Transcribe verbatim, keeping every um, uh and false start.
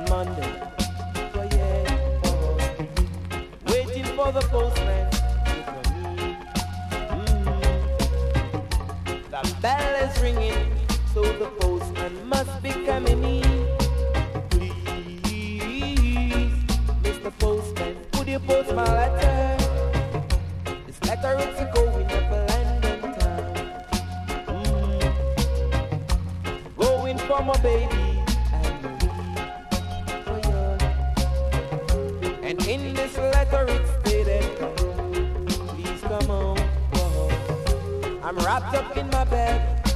Monday. So yeah, oh, waiting for the postman to come in. Mm. The bell is ringing, so the postman must be coming in. Please, Mister Postman, would you post my letter? This letter is going up a London town. Mm. Going for my baby. And in this letter it stated, please come on, whoa. I'm wrapped up in my bed,